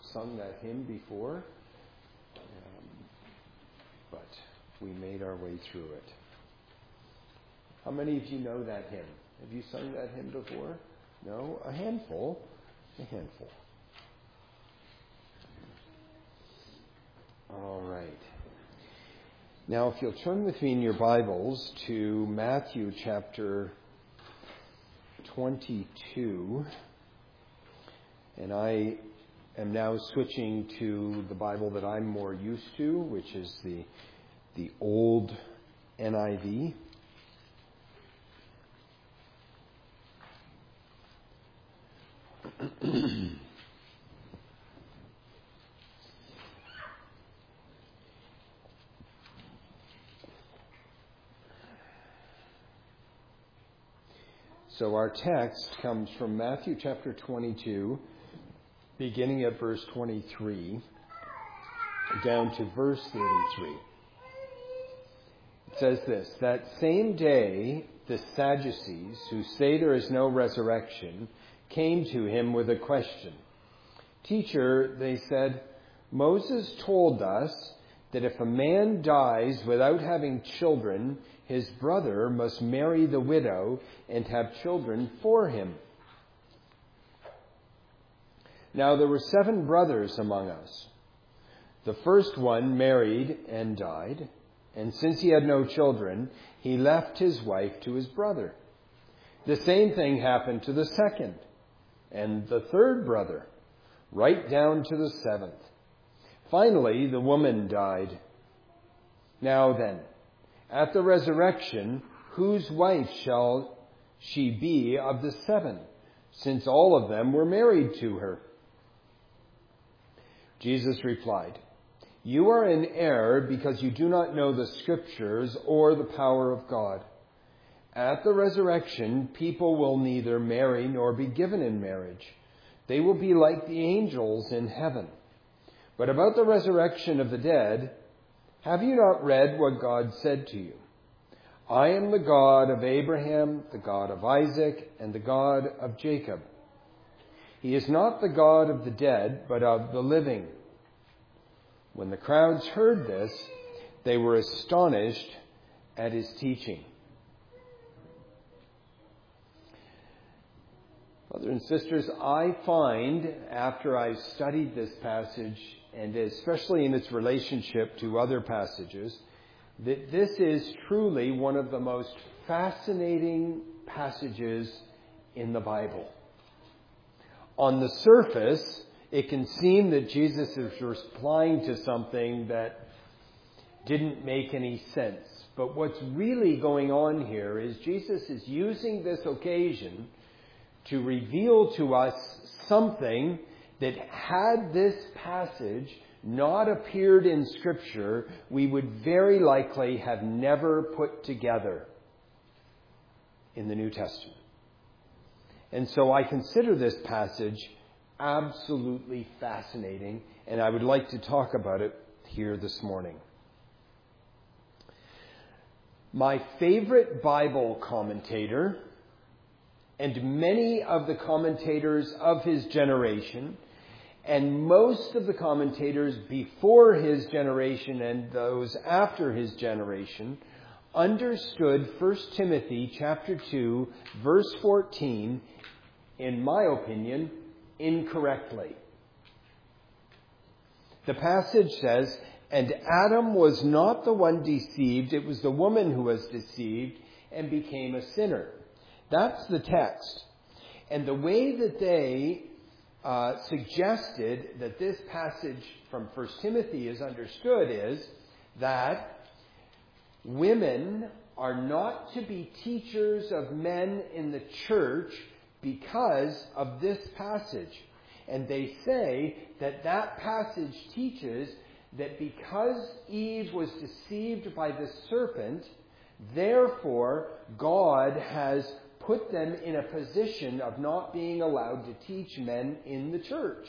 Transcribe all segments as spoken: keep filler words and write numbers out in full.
sung that hymn before, um, but we made our way through it. How many of you know that hymn? Have you sung that hymn before? No? A handful. A handful. All right. Now, if you'll turn with me in your Bibles to Matthew chapter twenty-two, and I am now switching to the Bible that I'm more used to, which is the the old N I V. So our text comes from Matthew chapter twenty-two, beginning at verse twenty-three, down to verse thirty-three. It says this: "That same day the Sadducees, who say there is no resurrection, came to him with a question. 'Teacher,' they said, 'Moses told us that if a man dies without having children, his brother must marry the widow and have children for him. Now there were seven brothers among us. The first one married and died, and since he had no children, he left his wife to his brother. The same thing happened to the second and the third brother, right down to the seventh. Finally, the woman died. Now then, at the resurrection, whose wife shall she be of the seven, since all of them were married to her?' Jesus replied, 'You are in error because you do not know the Scriptures or the power of God. At the resurrection, people will neither marry nor be given in marriage. They will be like the angels in heaven. But about the resurrection of the dead, have you not read what God said to you? I am the God of Abraham, the God of Isaac, and the God of Jacob. He is not the God of the dead, but of the living.' When the crowds heard this, they were astonished at his teaching." Brothers and sisters, I find, after I studied this passage, and especially in its relationship to other passages, that this is truly one of the most fascinating passages in the Bible. On the surface, it can seem that Jesus is replying to something that didn't make any sense. But what's really going on here is Jesus is using this occasion to reveal to us something that, had this passage not appeared in Scripture, we would very likely have never put together in the New Testament. And so I consider this passage absolutely fascinating, and I would like to talk about it here this morning. My favorite Bible commentator, and many of the commentators of his generation, and most of the commentators before his generation and those after his generation, understood First Timothy chapter two, verse fourteen, in my opinion, incorrectly. The passage says, "And Adam was not the one deceived, it was the woman who was deceived and became a sinner." That's the text. And the way that they uh, suggested that this passage from First Timothy is understood is that women are not to be teachers of men in the church because of this passage. And they say that that passage teaches that because Eve was deceived by the serpent, therefore God has put them in a position of not being allowed to teach men in the church.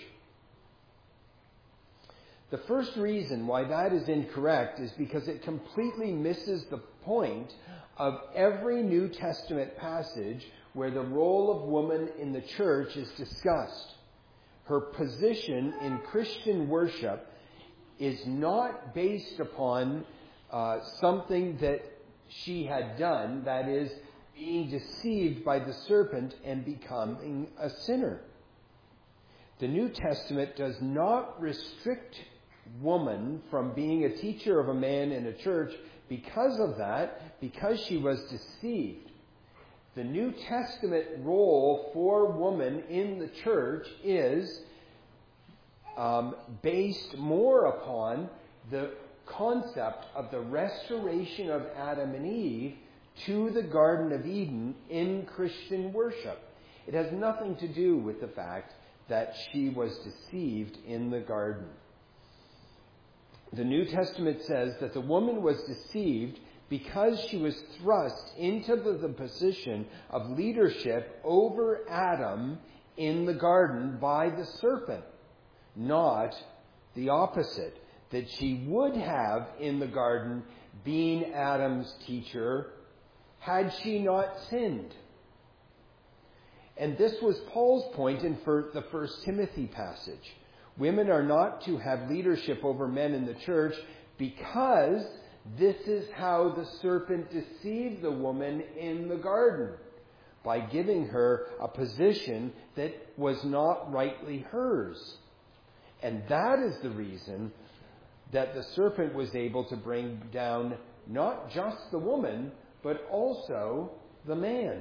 The first reason why that is incorrect is because it completely misses the point of every New Testament passage where the role of woman in the church is discussed. her position in Christian worship is not based upon uh, something that she had done, that is, being deceived by the serpent and becoming a sinner. The New Testament does not restrict woman from being a teacher of a man in a church because of that, because she was deceived. The New Testament role for woman in the church is um, based more upon the concept of the restoration of Adam and Eve to the Garden of Eden in Christian worship. It has nothing to do with the fact that she was deceived in the garden. The New Testament says that the woman was deceived because she was thrust into the, the position of leadership over Adam in the garden by the serpent, not the opposite, that she would have in the garden been Adam's teacher had she not sinned. And this was Paul's point in the First Timothy passage. Women are not to have leadership over men in the church because this is how the serpent deceived the woman in the garden, by giving her a position that was not rightly hers. And that is the reason that the serpent was able to bring down not just the woman, but also the man.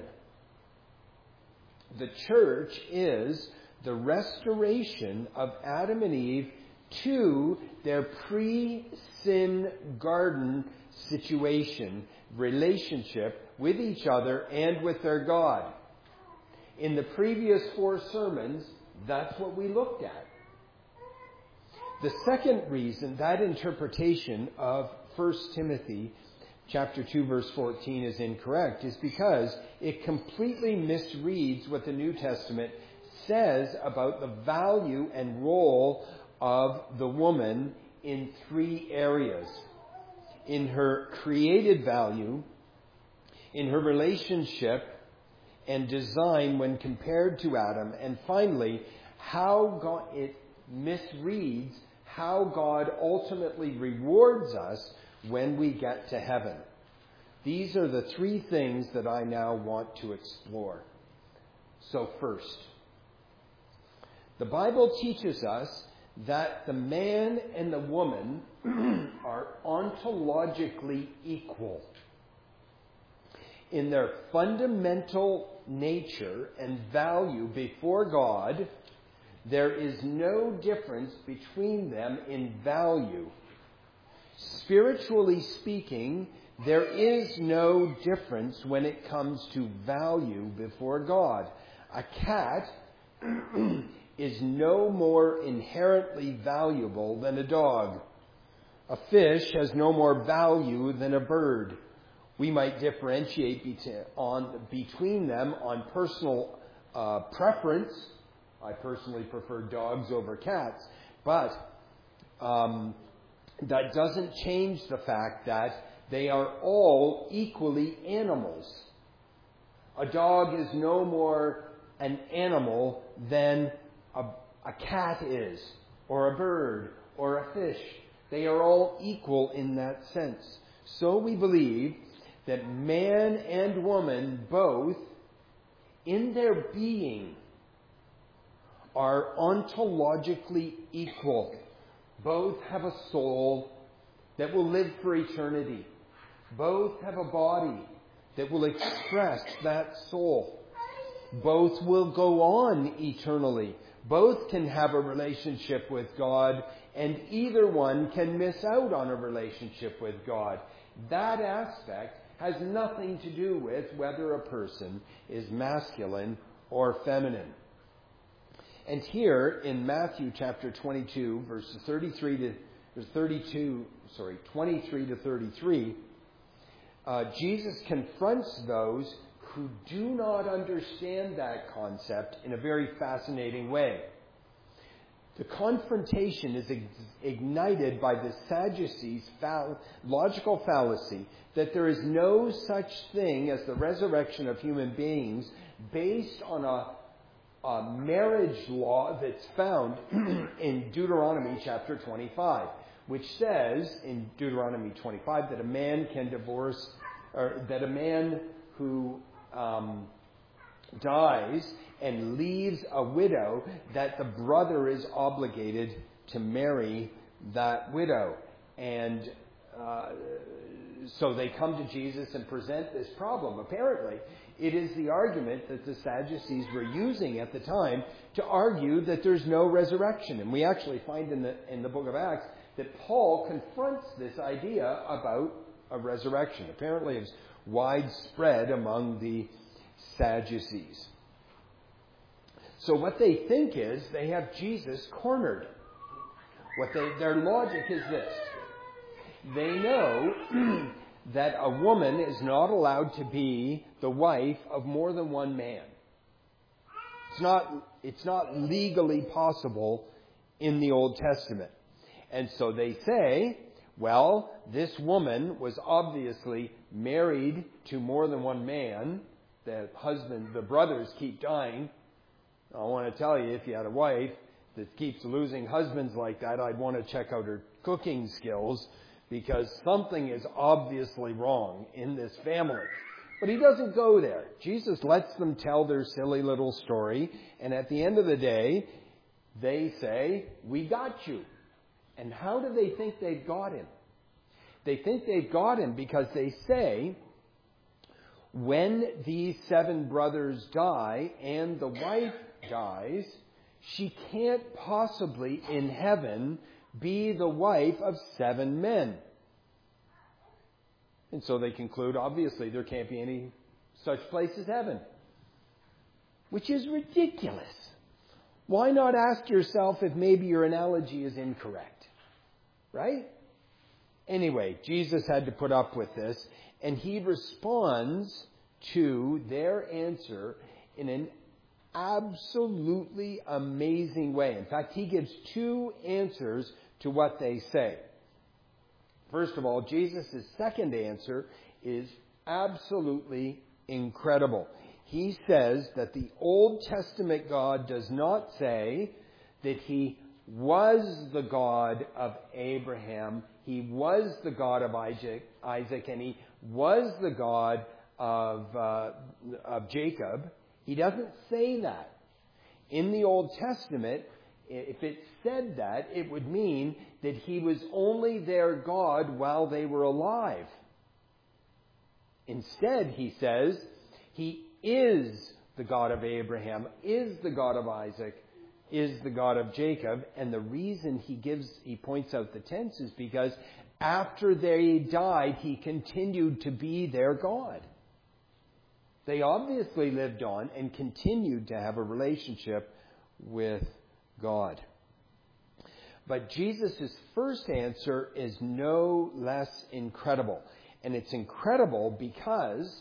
The church is the restoration of Adam and Eve to their pre-sin garden situation, relationship with each other and with their God. In the previous four sermons, that's what we looked at. The second reason that interpretation of First Timothy chapter two, verse fourteen is incorrect is because it completely misreads what the New Testament says about the value and role of the woman in three areas. In her created value, in her relationship and design when compared to Adam, and finally, how God, it misreads how God ultimately rewards us when we get to heaven. These are the three things that I now want to explore. So first, the Bible teaches us that the man and the woman are ontologically equal. In their fundamental nature and value before God, there is no difference between them in value. Spiritually speaking, there is no difference when it comes to value before God. A cat is no more inherently valuable than a dog. A fish has no more value than a bird. We might differentiate between, on, between them on personal uh, preference. I personally prefer dogs over cats, but um, that doesn't change the fact that they are all equally animals. A dog is no more an animal than a, a cat is, or a bird, or a fish. They are all equal in that sense. So we believe that man and woman both, in their being, are ontologically equal. Both have a soul that will live for eternity. Both have a body that will express that soul. Both will go on eternally. Both can have a relationship with God, and either one can miss out on a relationship with God. That aspect has nothing to do with whether a person is masculine or feminine. And here in Matthew chapter twenty-two, verses thirty-three to thirty-two, sorry, twenty-three to thirty-three, uh, Jesus confronts those who do not understand that concept in a very fascinating way. The confrontation is ignited by the Sadducees' fall- logical fallacy that there is no such thing as the resurrection of human beings based on a uh, marriage law that's found in Deuteronomy chapter twenty-five, which says in Deuteronomy twenty-five that a man can divorce, or that a man who um, dies and leaves a widow, that the brother is obligated to marry that widow. And uh, so they come to Jesus and present this problem. Apparently, it is the argument that the Sadducees were using at the time to argue that there's no resurrection. And we actually find in the in the book of Acts that Paul confronts this idea about a resurrection. Apparently, it's widespread among the Sadducees. So what they think is they have Jesus cornered. What they, their logic is this. They know that a woman is not allowed to be the wife of more than one man. It's not, it's not legally possible in the Old Testament. And so they say, well, this woman was obviously married to more than one man. The husband, the brothers keep dying. I want to tell you, if you had a wife that keeps losing husbands like that, I'd want to check out her cooking skills, because something is obviously wrong in this family. But he doesn't go there. Jesus lets them tell their silly little story, and at the end of the day, they say, we got you. And how do they think they've got him? They think they've got him because they say, when these seven brothers die and the wife dies, she can't possibly in heaven be the wife of seven men. And so they conclude, obviously, there can't be any such place as heaven. Which is ridiculous. Why not ask yourself if maybe your analogy is incorrect? Right? Anyway, Jesus had to put up with this, and he responds to their answer in an absolutely amazing way. In fact, he gives two answers to what they say. First of all, Jesus' second answer is absolutely incredible. He says that the Old Testament God does not say that he was the God of Abraham, he was the God of Isaac, Isaac and he was the God of, uh, of Jacob. He doesn't say that. In the Old Testament, if it said that, it would mean that he was only their God while they were alive. Instead, he says, he is the God of Abraham, is the God of Isaac, is the God of Jacob. And the reason he gives, he points out the tense is because after they died, he continued to be their God. They obviously lived on and continued to have a relationship with God. But Jesus' first answer is no less incredible. And it's incredible because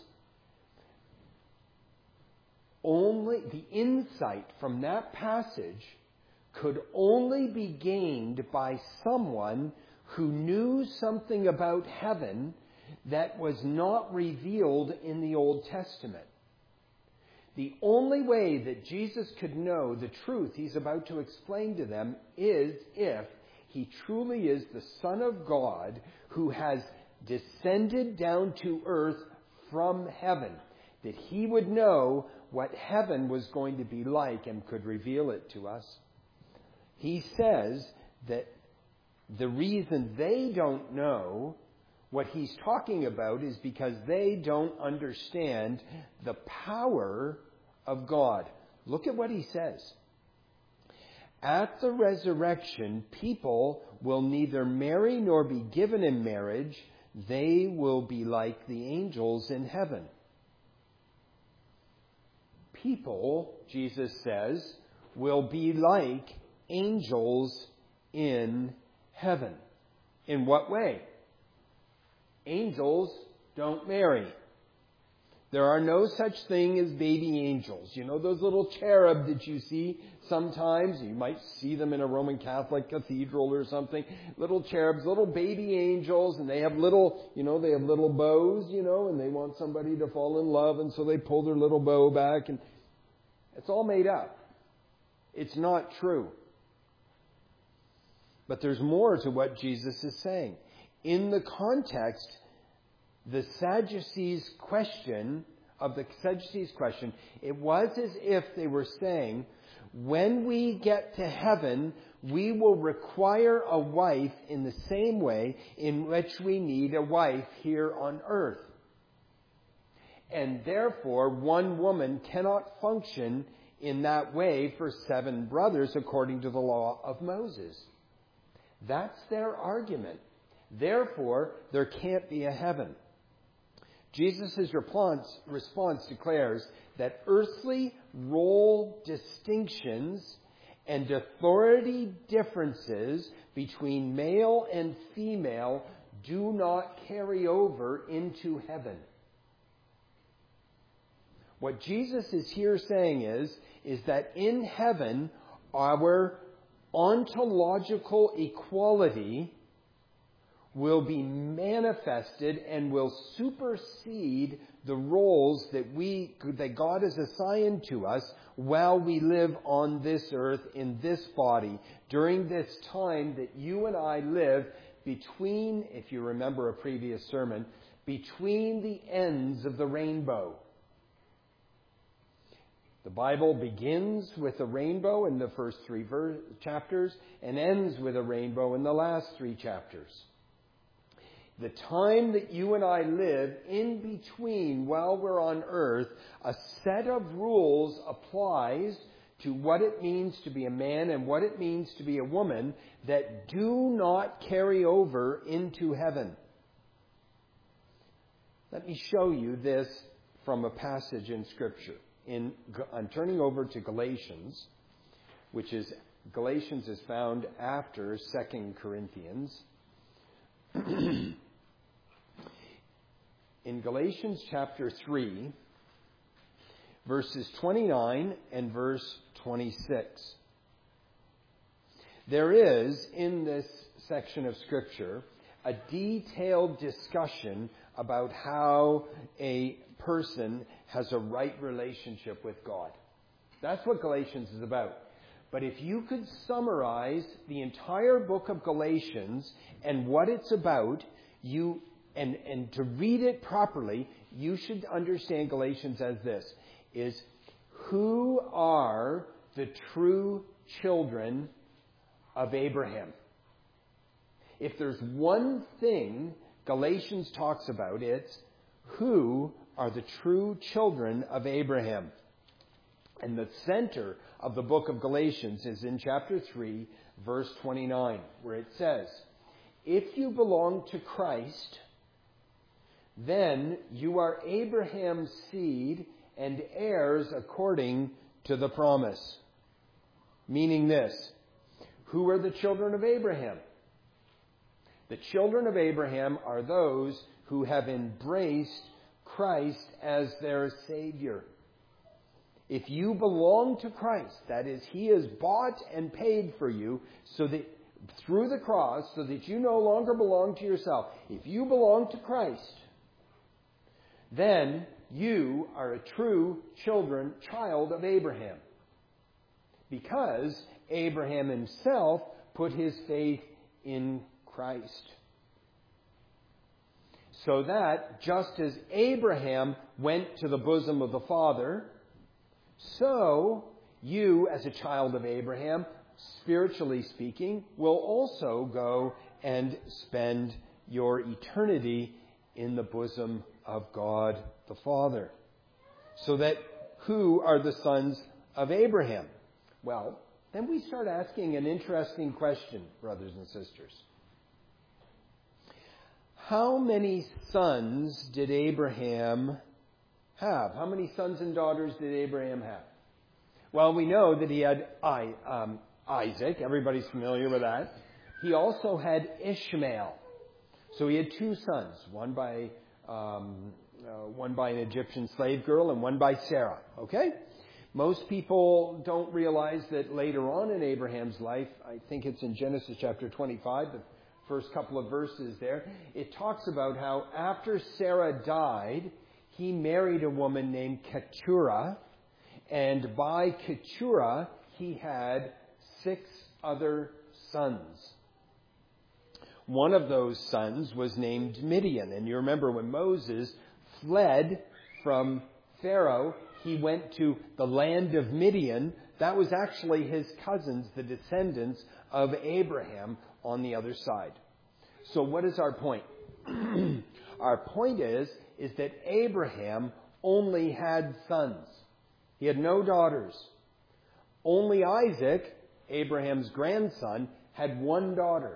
only the insight from that passage could only be gained by someone who knew something about heaven that was not revealed in the Old Testament. The only way that Jesus could know the truth he's about to explain to them is if he truly is the Son of God who has descended down to earth from heaven. That he would know what heaven was going to be like and could reveal it to us. He says that the reason they don't know what he's talking about is because they don't understand the power of God. Look at what he says. At the resurrection, people will neither marry nor be given in marriage. They will be like the angels in heaven. People, Jesus says, will be like angels in heaven. In what way? Angels don't marry. There are no such thing as baby angels. You know those little cherub that you see sometimes? You might see them in a Roman Catholic cathedral or something. Little cherubs, little baby angels, and they have little, you know, they have little bows, you know, and they want somebody to fall in love, and so they pull their little bow back, and it's all made up. It's not true. But there's more to what Jesus is saying. In the context, the Sadducees' question, of the Sadducees' question, it was as if they were saying, when we get to heaven, we will require a wife in the same way in which we need a wife here on earth. And therefore, one woman cannot function in that way for seven brothers according to the law of Moses. That's their argument. Therefore, there can't be a heaven. Jesus' response, response declares that earthly role distinctions and authority differences between male and female do not carry over into heaven. What Jesus is here saying is, is that in heaven, our ontological equality will be manifested and will supersede the roles that we that God has assigned to us while we live on this earth in this body during this time that you and I live between, if you remember a previous sermon, between the ends of the rainbow. The Bible begins with a rainbow in the first three ver- chapters and ends with a rainbow in the last three chapters. The time that you and I live in between while we're on earth, a set of rules applies to what it means to be a man and what it means to be a woman that do not carry over into heaven. Let me show you this from a passage in Scripture. In, I'm turning over to Galatians, which is, Galatians is found after Second Corinthians. In Galatians chapter three, verses twenty-nine and verse twenty-six. There is, in this section of Scripture, a detailed discussion about how a person has a right relationship with God. That's what Galatians is about. But if you could summarize the entire book of Galatians and what it's about, you and, and to read it properly, you should understand Galatians as this, is who are the true children of Abraham? If there's one thing Galatians talks about, it's who are the true children of Abraham. And the center of the book of Galatians is in chapter three, verse twenty-nine, where it says, if you belong to Christ, then you are Abraham's seed and heirs according to the promise. Meaning this, who are the children of Abraham? The children of Abraham are those who have embraced Christ as their Savior. If you belong to Christ, that is, He has bought and paid for you so that through the cross, so that you no longer belong to yourself. If you belong to Christ, then you are a true children, child of Abraham. Because Abraham himself put his faith in Christ. So that just as Abraham went to the bosom of the Father, so you, as a child of Abraham, spiritually speaking, will also go and spend your eternity in the bosom of God the Father. So that who are the sons of Abraham? Well, then we start asking an interesting question, brothers and sisters. How many sons did Abraham have? How many sons and daughters did Abraham have? Well, we know that he had I, um, Isaac. Everybody's familiar with that. He also had Ishmael. So he had two sons, one by um, uh, one by an Egyptian slave girl and one by Sarah. Okay? Most people don't realize that later on in Abraham's life, I think it's in Genesis chapter twenty-five, the first couple of verses there, it talks about how after Sarah died, he married a woman named Keturah, and by Keturah, he had six other sons. One of those sons was named Midian. And you remember when Moses fled from Pharaoh, he went to the land of Midian. That was actually his cousins, the descendants of Abraham, on the other side. So what is our point? Our point is, is that Abraham only had sons. He had no daughters. Only Isaac, Abraham's grandson, had one daughter.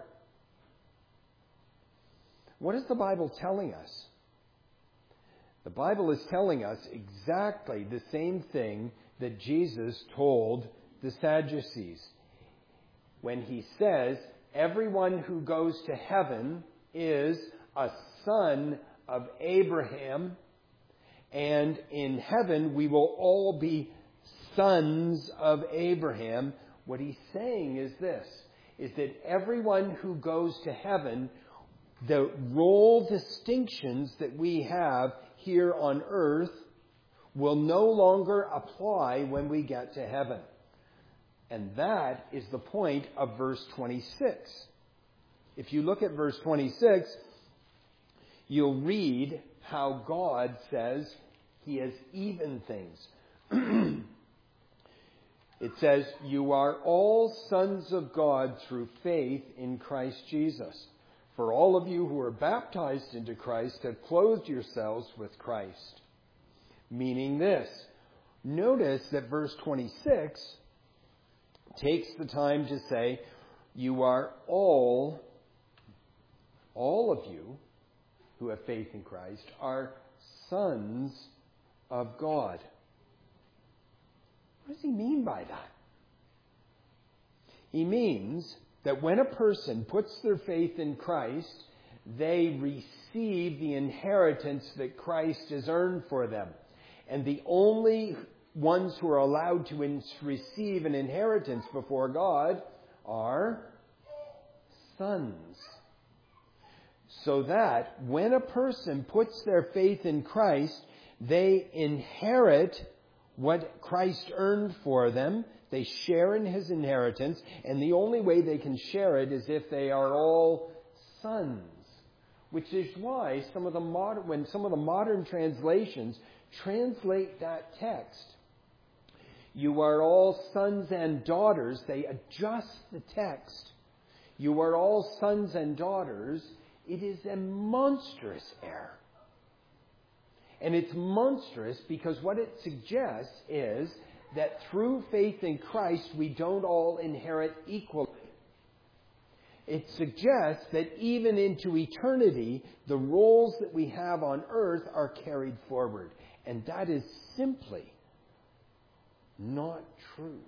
What is the Bible telling us? The Bible is telling us exactly the same thing that Jesus told the Sadducees. When he says, everyone who goes to heaven is a son of Abraham, and in heaven we will all be sons of Abraham. What he's saying is this, is that everyone who goes to heaven, the role distinctions that we have here on earth will no longer apply when we get to heaven. And that is the point of verse twenty-six. If you look at verse twenty-six, you'll read how God says he has even things. It says, you are all sons of God through faith in Christ Jesus. For all of you who are baptized into Christ have clothed yourselves with Christ. Meaning this. Notice that verse twenty-six takes the time to say, you are all, all of you who have faith in Christ are sons of God. What does he mean by that? He means that when a person puts their faith in Christ, they receive the inheritance that Christ has earned for them. And the only ones who are allowed to in- receive an inheritance before God are sons. So that when a person puts their faith in Christ, they inherit what Christ earned for them. They share in his inheritance, and the only way they can share it is if they are all sons. Which is why some of the modern, when some of the modern translations translate that text, you are all sons and daughters, they adjust the text. You are all sons and daughters. It is a monstrous error. And it's monstrous because what it suggests is that through faith in Christ, we don't all inherit equally. It suggests that even into eternity, the roles that we have on earth are carried forward. And that is simply not true.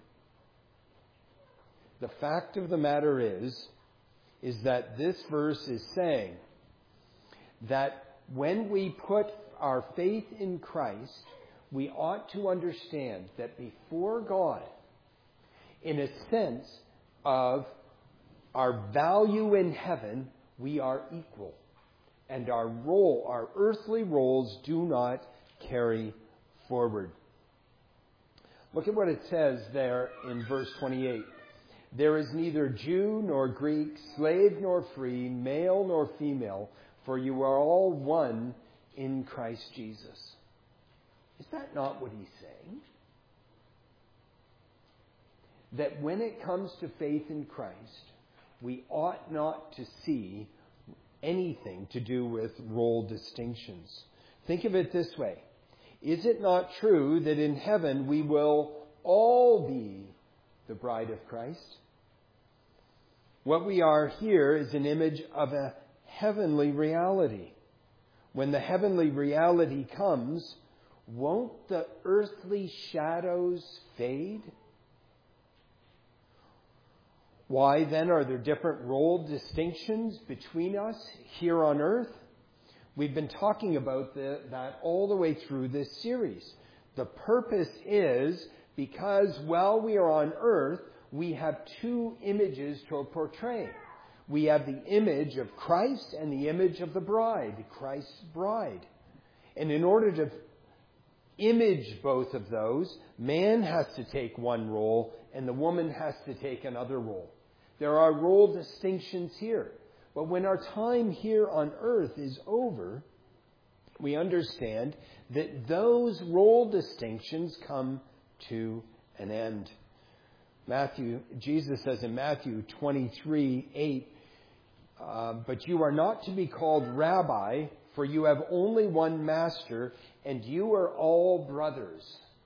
The fact of the matter is, is that this verse is saying that when we put our faith in Christ, we ought to understand that before God, in a sense of our value in heaven, we are equal. And our role, our earthly roles do not carry forward. Look at what it says there in verse twenty-eight. There is neither Jew nor Greek, slave nor free, male nor female, for you are all one in Christ Jesus. Is that not what he's saying? That when it comes to faith in Christ, we ought not to see anything to do with role distinctions. Think of it this way. Is it not true that in heaven we will all be the bride of Christ? What we are here is an image of a heavenly reality. When the heavenly reality comes, won't the earthly shadows fade? Why then are there different role distinctions between us here on earth? We've been talking about the, that all the way through this series. The purpose is because while we are on earth, we have two images to portray. We have the image of Christ and the image of the bride, Christ's bride. And in order to image both of those, man has to take one role and the woman has to take another role. There are role distinctions here. But when our time here on earth is over, we understand that those role distinctions come to an end. Matthew, Jesus says in Matthew twenty-three eight, uh, but you are not to be called rabbi, for you have only one master, and you are all brothers.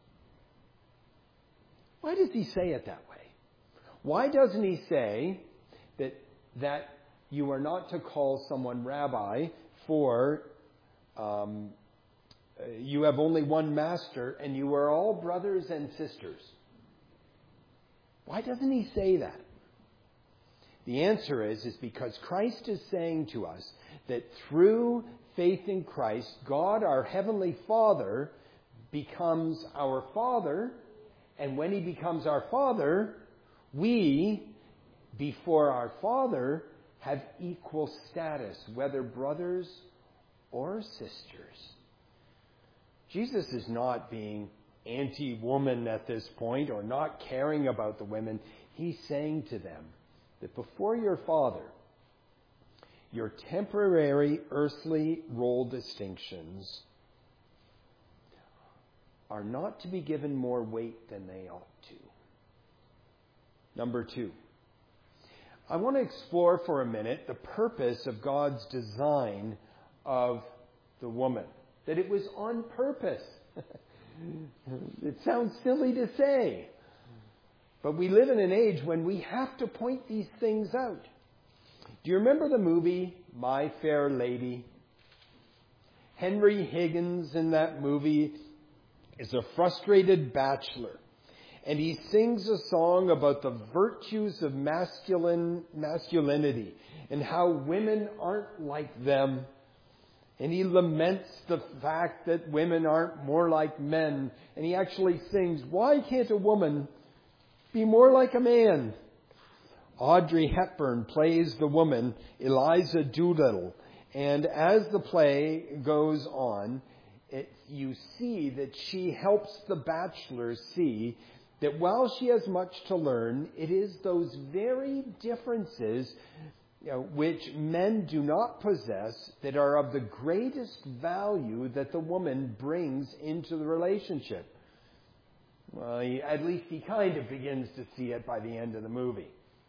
Why does he say it that way? Why doesn't he say that that you are not to call someone rabbi, for um, you have only one master, and you are all brothers and sisters? Why doesn't he say that? The answer is, is because Christ is saying to us that through faith in Christ, God, our Heavenly Father, becomes our Father. And when he becomes our Father, we, before our Father, have equal status, whether brothers or sisters. Jesus is not being anti-woman at this point or not caring about the women. He's saying to them that before your Father, your temporary earthly role distinctions are not to be given more weight than they ought to. Number two, I want to explore for a minute the purpose of God's design of the woman. That it was on purpose. It sounds silly to say, but we live in an age when we have to point these things out. Do you remember the movie My Fair Lady? Henry Higgins in that movie is a frustrated bachelor, and he sings a song about the virtues of masculine masculinity and how women aren't like them. And he laments the fact that women aren't more like men. And he actually sings, why can't a woman be more like a man? Audrey Hepburn plays the woman, Eliza Doolittle. And as the play goes on, it, you see that she helps the bachelor see that while she has much to learn, it is those very differences, you know, which men do not possess, that are of the greatest value that the woman brings into the relationship. Well, he, at least he kind of begins to see it by the end of the movie.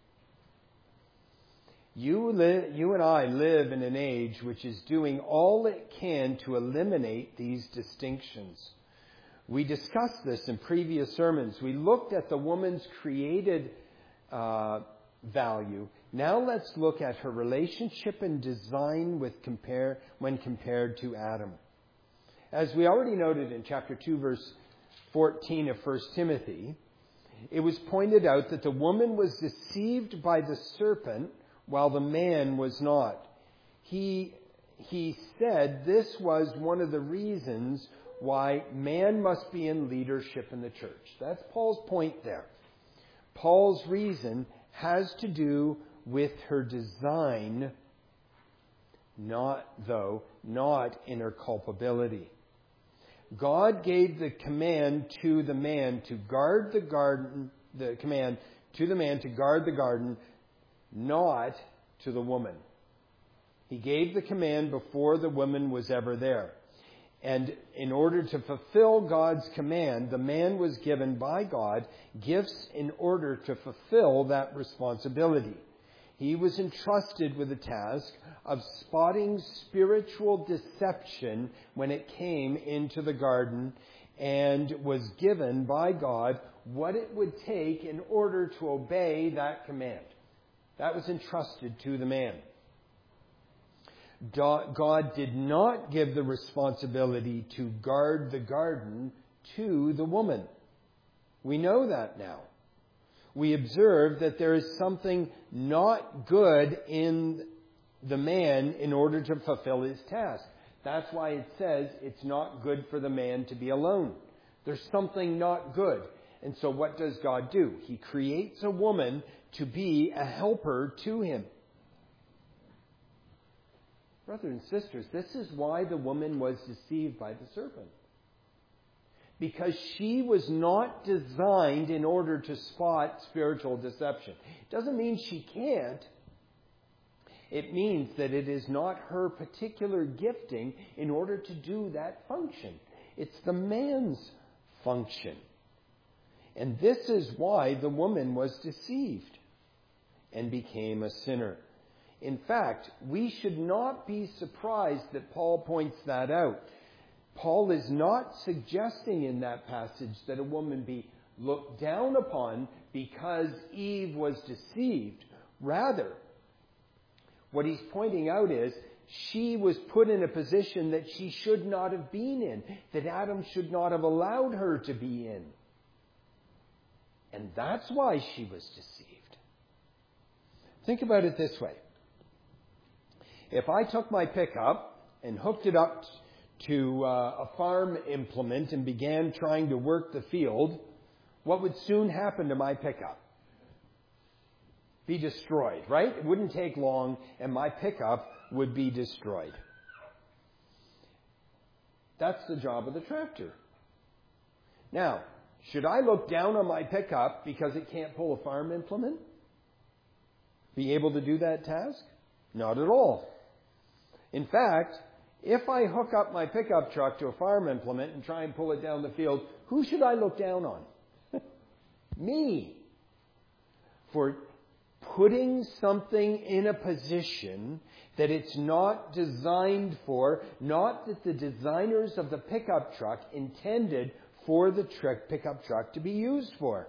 You, li- you and I live in an age which is doing all it can to eliminate these distinctions. We discussed this in previous sermons. We looked at the woman's created uh, value. Now let's look at her relationship and design with compare, when compared to Adam. As we already noted in chapter two, verse fourteen of First Timothy, it was pointed out that the woman was deceived by the serpent while the man was not. He, he said this was one of the reasons why man must be in leadership in the church. That's Paul's point there. Paul's reason has to do with her design, not, though, not in her culpability. God gave the command to the man to guard the garden, the command to the man to guard the garden, not to the woman. He gave the command before the woman was ever there. And in order to fulfill God's command, the man was given by God gifts in order to fulfill that responsibility. He was entrusted with the task of spotting spiritual deception when it came into the garden, and was given by God what it would take in order to obey that command. That was entrusted to the man. God did not give the responsibility to guard the garden to the woman. We know that now. We observe that there is something not good in the man in order to fulfill his task. That's why it says it's not good for the man to be alone. There's something not good. And so what does God do? He creates a woman to be a helper to him. Brothers and sisters, this is why the woman was deceived by the serpent. because she was not designed in order to spot spiritual deception. It doesn't mean she can't. It means that it is not her particular gifting in order to do that function. It's the man's function. And this is why the woman was deceived and became a sinner. In fact, we should not be surprised that Paul points that out. Paul is not suggesting in that passage that a woman be looked down upon because Eve was deceived. Rather, what he's pointing out is she was put in a position that she should not have been in, that Adam should not have allowed her to be in. And that's why she was deceived. Think about it this way. If I took my pickup and hooked it up to uh, a farm implement and began trying to work the field, what would soon happen to my pickup? Be destroyed, right? It wouldn't take long and my pickup would be destroyed. That's the job of the tractor. Now, should I look down on my pickup because it can't pull a farm implement? Be able to do that task? Not at all. In fact, if I hook up my pickup truck to a farm implement and try and pull it down the field, who should I look down on? Me. For putting something in a position that it's not designed for, not that the designers of the pickup truck intended for the trick pickup truck to be used for.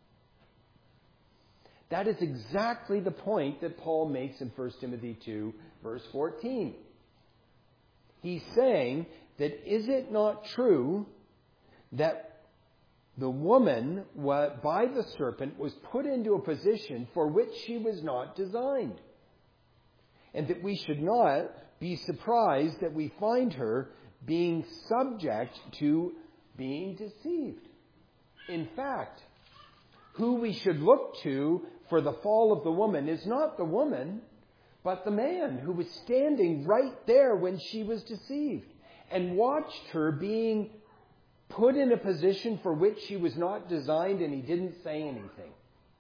That is exactly the point that Paul makes in First Timothy two, verse fourteen. He's saying that is it not true that the woman, by the serpent, was put into a position for which she was not designed. And that we should not be surprised that we find her being subject to being deceived. In fact, who we should look to for the fall of the woman is not the woman, but the man who was standing right there when she was deceived and watched her being put in a position for which she was not designed, and he didn't say anything.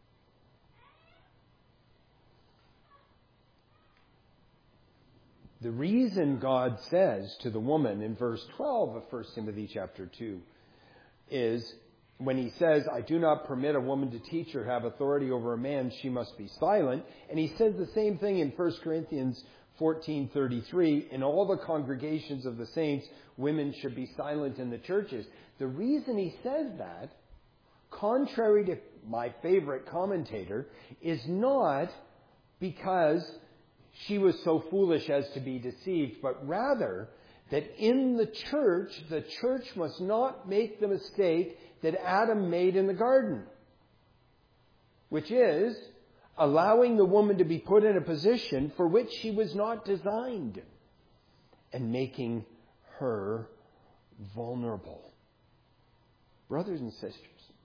The reason God says to the woman in verse twelve of First Timothy chapter two is when he says, I do not permit a woman to teach or have authority over a man, she must be silent. And he says the same thing in First Corinthians fourteen thirty-three, in all the congregations of the saints, women should be silent in the churches. The reason he says that, contrary to my favorite commentator, is not because she was so foolish as to be deceived, but rather that in the church, the church must not make the mistake that Adam made in the garden, which is allowing the woman to be put in a position for which she was not designed and making her vulnerable. Brothers and sisters,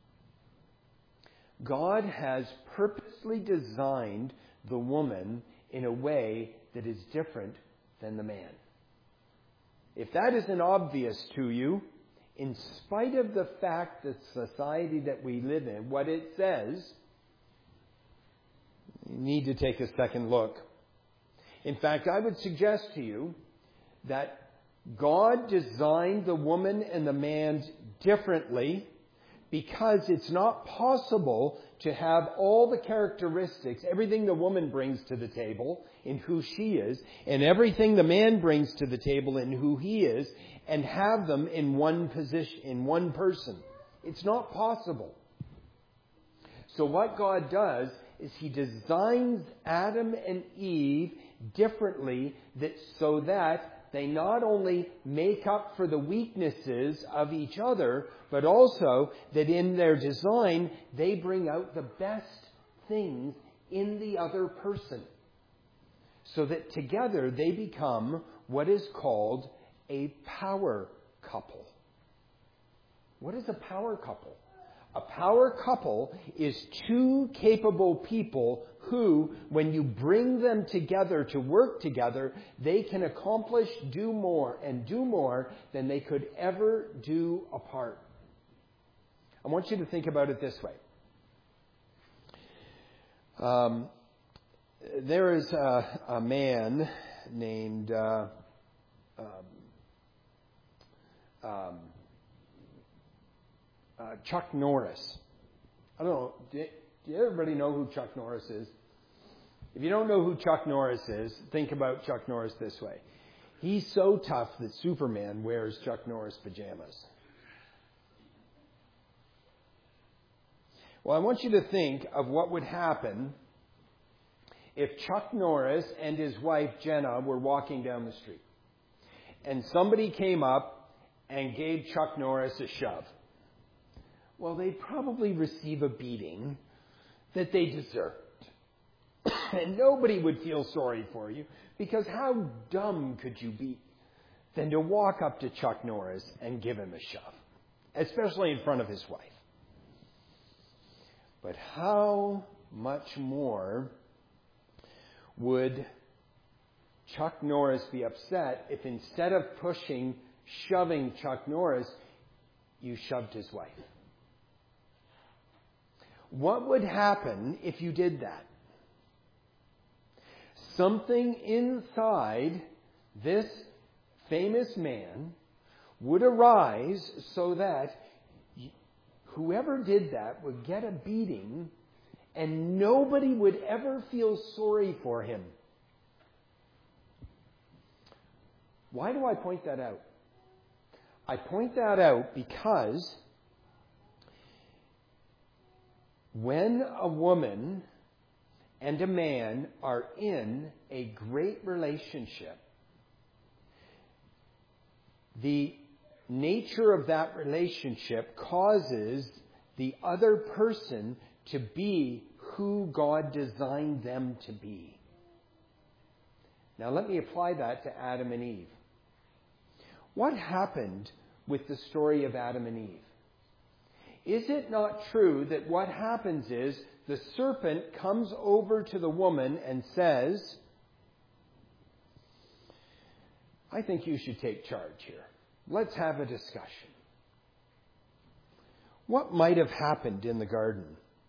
God has purposely designed the woman in a way that is different than the man. If that isn't obvious to you, in spite of the fact that society that we live in, what it says, you need to take a second look. In fact, I would suggest to you that God designed the woman and the man differently because it's not possible to have all the characteristics, everything the woman brings to the table in who she is, and everything the man brings to the table in who he is, and have them in one position, in one person. It's not possible. So what God does is he designs Adam and Eve differently that so that they not only make up for the weaknesses of each other, but also that in their design, they bring out the best things in the other person. So that together they become what is called a power couple. What is a power couple? A power couple is two capable people who, when you bring them together to work together, they can accomplish, do more, and do more than they could ever do apart. I want you to think about it this way. Um, there is a, a man named uh, um, um, uh, Chuck Norris. I don't know. Do, do everybody know who Chuck Norris is? If you don't know who Chuck Norris is, think about Chuck Norris this way. He's so tough that Superman wears Chuck Norris pajamas. Well, I want you to think of what would happen if Chuck Norris and his wife Jenna were walking down the street and somebody came up and gave Chuck Norris a shove. Well, they'd probably receive a beating that they deserved. And nobody would feel sorry for you, because how dumb could you be than to walk up to Chuck Norris and give him a shove, especially in front of his wife? But how much more would Chuck Norris be upset if instead of pushing, shoving Chuck Norris, you shoved his wife? What would happen if you did that? Something inside this famous man would arise so that whoever did that would get a beating and nobody would ever feel sorry for him. Why do I point that out? I point that out because when a woman and a man are in a great relationship, the nature of that relationship causes the other person to be who God designed them to be. Now let me apply that to Adam and Eve. What happened with the story of Adam and Eve? Is it not true that what happens is the serpent comes over to the woman and says, I think you should take charge here. Let's have a discussion. What might have happened in the garden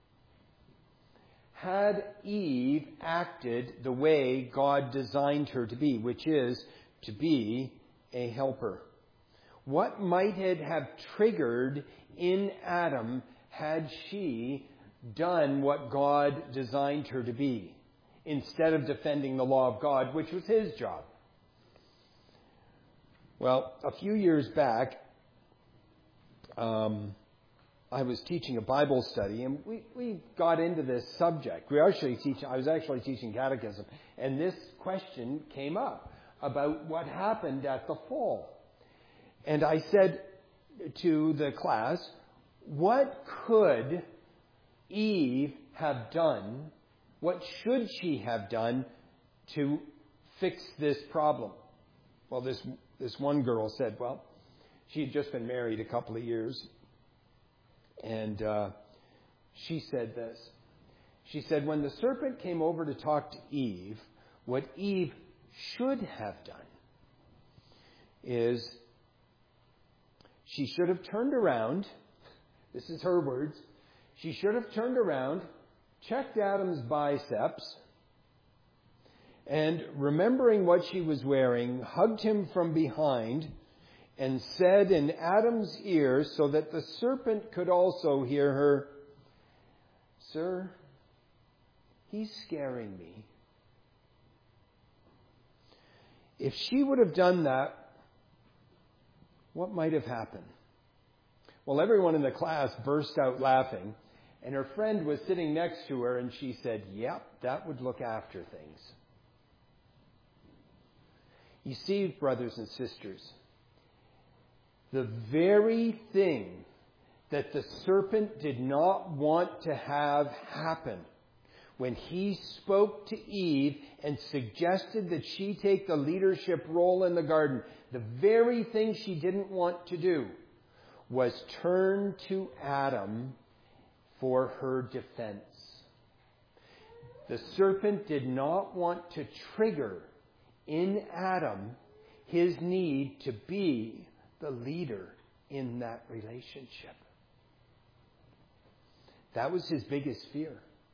had Eve acted the way God designed her to be, which is to be a helper? What might it have triggered in Adam had she done what God designed her to be, instead of defending the law of God, which was his job? Well, a few years back, um, I was teaching a Bible study, and we, we got into this subject. We actually teach. I was actually teaching catechism, and this question came up about what happened at the fall. And I said to the class, what could Eve have done? What should she have done to fix this problem? Well, this this one girl said, well, she had just been married a couple of years. And uh, she said this. She said, when the serpent came over to talk to Eve, what Eve should have done is she should have turned around. This is her words. She should have turned around, checked Adam's biceps, and remembering what she was wearing, hugged him from behind and said in Adam's ear, so that the serpent could also hear her, Sir, he's scaring me. If she would have done that, what might have happened? Well, everyone in the class burst out laughing, and her friend was sitting next to her, and she said, yep, that would look after things. You see, brothers and sisters, the very thing that the serpent did not want to have happen when he spoke to Eve and suggested that she take the leadership role in the garden, the very thing she didn't want to do was turn to Adam for her defense. The serpent did not want to trigger in Adam his need to be the leader in that relationship. That was his biggest fear.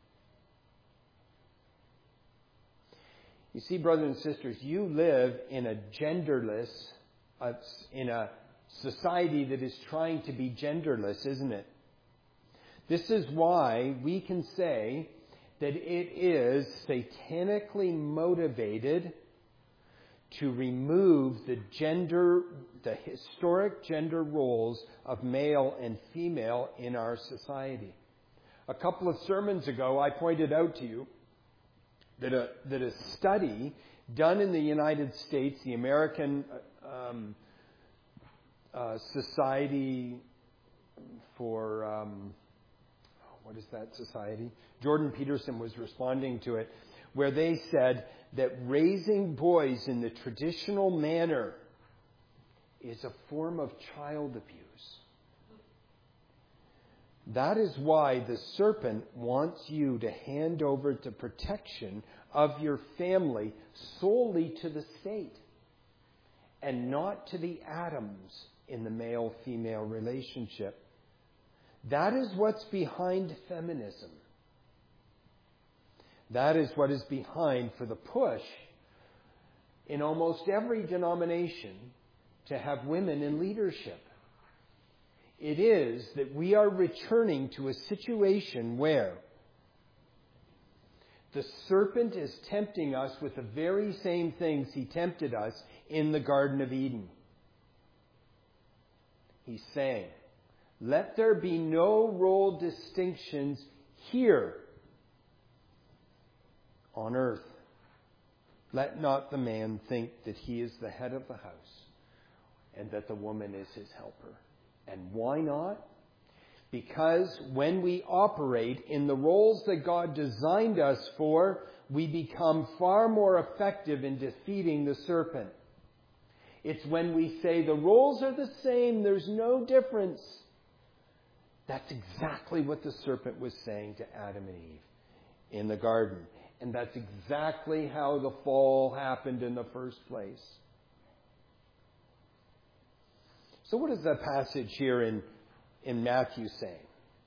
You see, brothers and sisters, you live in a genderless, uh, in a society that is trying to be genderless, isn't it? This is why we can say that it is satanically motivated to remove the gender, the historic gender roles of male and female in our society. A couple of sermons ago, I pointed out to you that a, that a study done in the United States, the American um, uh, Society for, um, what is that society? Jordan Peterson was responding to it, where they said that raising boys in the traditional manner is a form of child abuse. That is why the serpent wants you to hand over the protection of your family solely to the state and not to the atoms in the male-female relationship. That is what's behind feminism. That is what is behind for the push in almost every denomination to have women in leadership. It is that we are returning to a situation where the serpent is tempting us with the very same things he tempted us in the Garden of Eden. He's saying, let there be no role distinctions here on earth. Let not the man think that he is the head of the house and that the woman is his helper. And why not? Because when we operate in the roles that God designed us for, we become far more effective in defeating the serpent. It's when we say the roles are the same, there's no difference. That's exactly what the serpent was saying to Adam and Eve in the garden. And that's exactly how the fall happened in the first place. So what is that passage here in, in Matthew saying?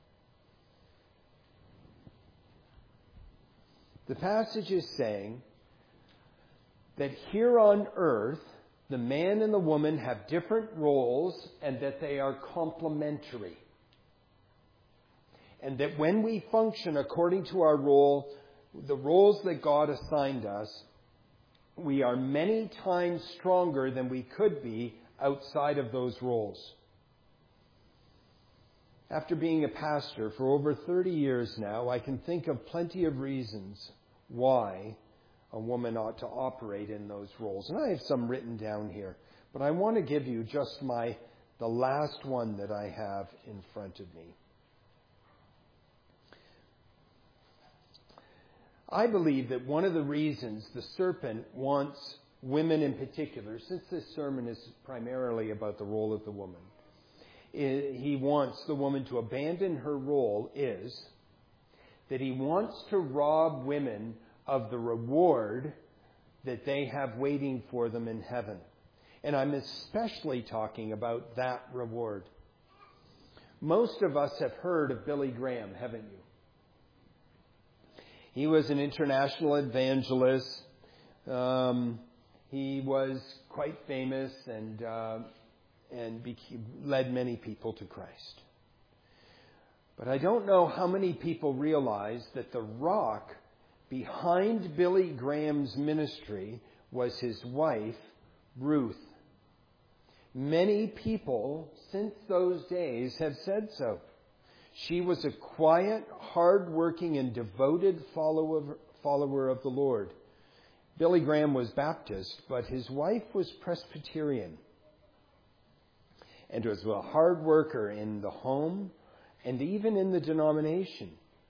The passage is saying that here on earth, the man and the woman have different roles and that they are complementary. And that when we function according to our role, the roles that God assigned us, we are many times stronger than we could be outside of those roles. After being a pastor for over thirty years now, I can think of plenty of reasons why a woman ought to operate in those roles. And I have some written down here, but I want to give you just my the last one that I have in front of me. I believe that one of the reasons the serpent wants women in particular, since this sermon is primarily about the role of the woman, he wants the woman to abandon her role is that he wants to rob women of the reward that they have waiting for them in heaven. And I'm especially talking about that reward. Most of us have heard of Billy Graham, haven't you? He was an international evangelist. Um, he was quite famous and uh, and became, led many people to Christ. But I don't know how many people realize that the rock behind Billy Graham's ministry was his wife, Ruth. Many people since those days have said so. She was a quiet, hard-working, and devoted follower, follower of the Lord. Billy Graham was Baptist, but his wife was Presbyterian. And was a hard worker in the home and even in the denomination.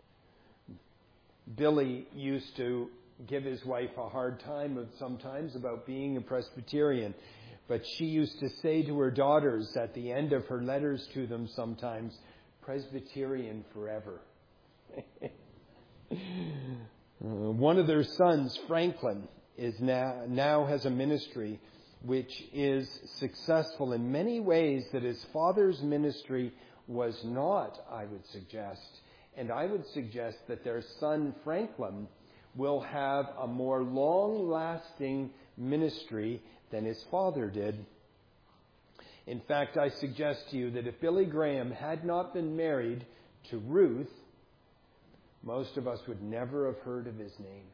Billy used to give his wife a hard time sometimes about being a Presbyterian. But she used to say to her daughters at the end of her letters to them sometimes, Presbyterian forever. uh, one of their sons, Franklin, is now, now has a ministry which is successful in many ways that his father's ministry was not, I would suggest. And I would suggest that their son Franklin will have a more long-lasting ministry than his father did. In fact, I suggest to you that if Billy Graham had not been married to Ruth, most of us would never have heard of his name.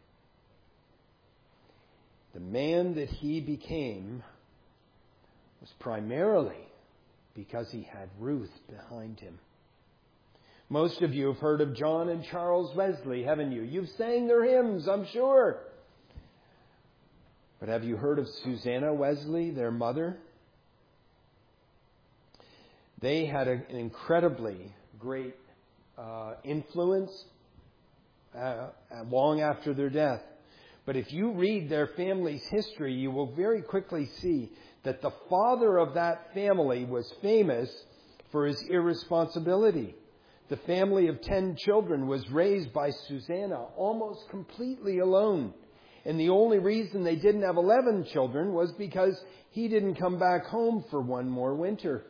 The man that he became was primarily because he had Ruth behind him. Most of you have heard of John and Charles Wesley, haven't you? You've sang their hymns, I'm sure. But have you heard of Susanna Wesley, their mother? They had an incredibly great uh, influence uh, long after their death. But if you read their family's history, you will very quickly see that the father of that family was famous for his irresponsibility. The family of ten children was raised by Susanna almost completely alone. And the only reason they didn't have eleven children was because he didn't come back home for one more winter.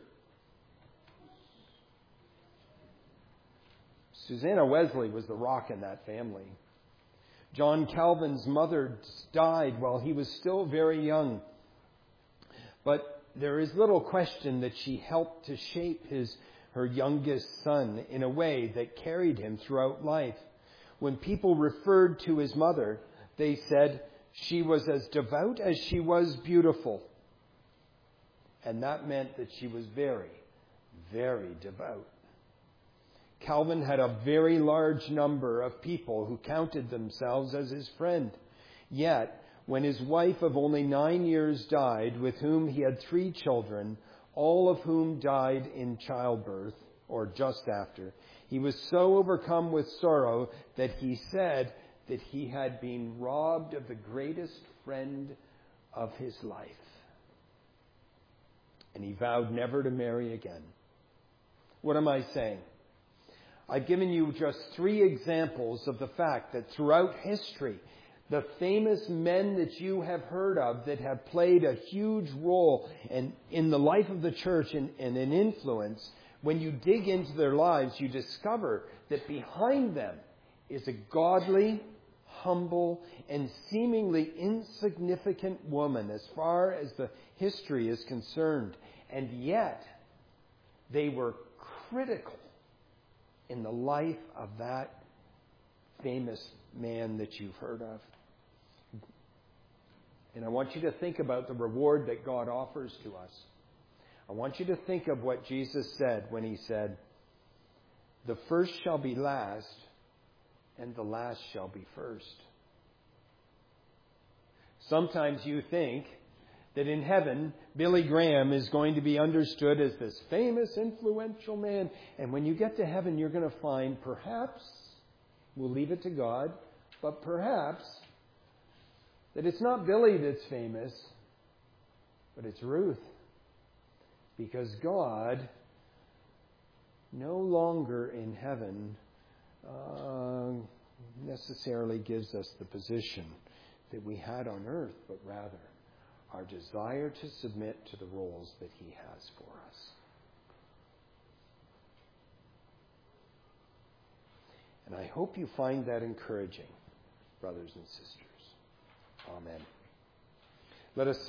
Susanna Wesley was the rock in that family. John Calvin's mother died while he was still very young. But there is little question that she helped to shape his her youngest son in a way that carried him throughout life. When people referred to his mother, they said she was as devout as she was beautiful. And that meant that she was very, very devout. Calvin had a very large number of people who counted themselves as his friend. Yet, when his wife of only nine years died, with whom he had three children, all of whom died in childbirth, or just after, he was so overcome with sorrow that he said that he had been robbed of the greatest friend of his life. And he vowed never to marry again. What am I saying? I've given you just three examples of the fact that throughout history, the famous men that you have heard of that have played a huge role in, in the life of the church and, and an influence, when you dig into their lives, you discover that behind them is a godly, humble, and seemingly insignificant woman as far as the history is concerned. And yet, they were critical in the life of that famous man that you've heard of. And I want you to think about the reward that God offers to us. I want you to think of what Jesus said when he said, "The first shall be last, and the last shall be first." Sometimes you think that in heaven, Billy Graham is going to be understood as this famous, influential man. And when you get to heaven, you're going to find perhaps, we'll leave it to God, but perhaps that it's not Billy that's famous, but it's Ruth. Because God no longer in heaven uh, necessarily gives us the position that we had on earth, but rather our desire to submit to the roles that he has for us. And I hope you find that encouraging, brothers and sisters. Amen. Let us